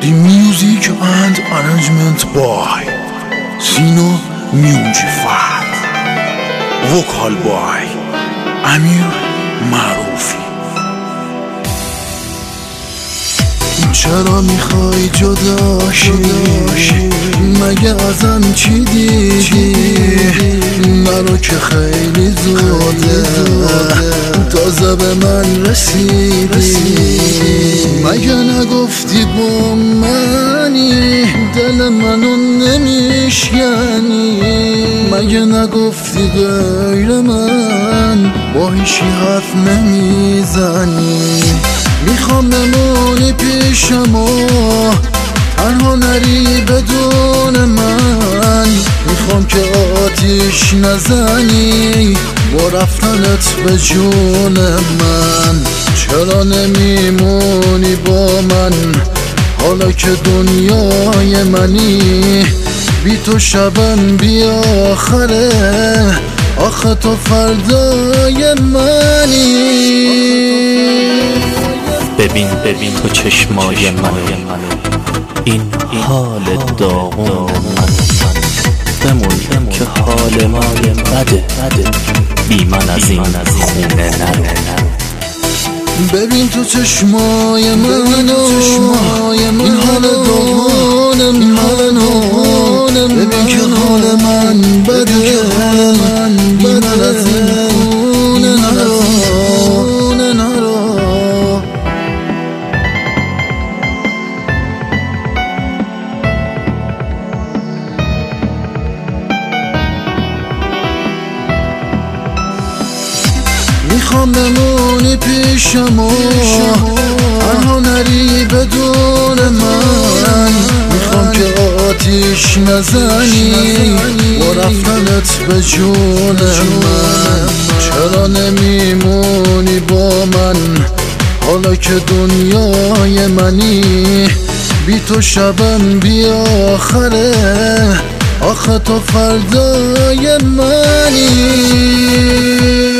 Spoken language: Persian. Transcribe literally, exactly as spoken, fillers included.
The music and arrangement by Sino Mujifat. Vocal by Amir Maroufi. چرا میخوای جدا شی؟ مگه ازم چی دیدی؟ مرا که خیلی زوده تازه به من رسیدی. مگه نگفتی با منی دل منو نمیشکنی؟ مگه نگفتی غیر من با هیچی حرف نمیزنی؟ میخوام بمونی پیشم و تنها نری بدون من. میخوام که آتیش نزنی با رفتنت به جون من. چرا نمیمونی با من حالا که دنیای منی؟ بی تو شبم بی آخره آخه تو فردای منی. ببین ببین تو چشمای منو، این حال داغون منو. بمون که حال من بده، بی من از این خونه نرو. ببین تو چشمای منو، این حال داغون منو. ببین که حال من بده، بی من از این خونه نرو. میخوام بمونی پیشم و تنها نری بدون من. میخوام که آتیش نزنی با رفتنت به جون من. چرا نمیمونی با من حالا که دنیای منی؟ بی تو شبم بی آخره آخه تو فردای منی.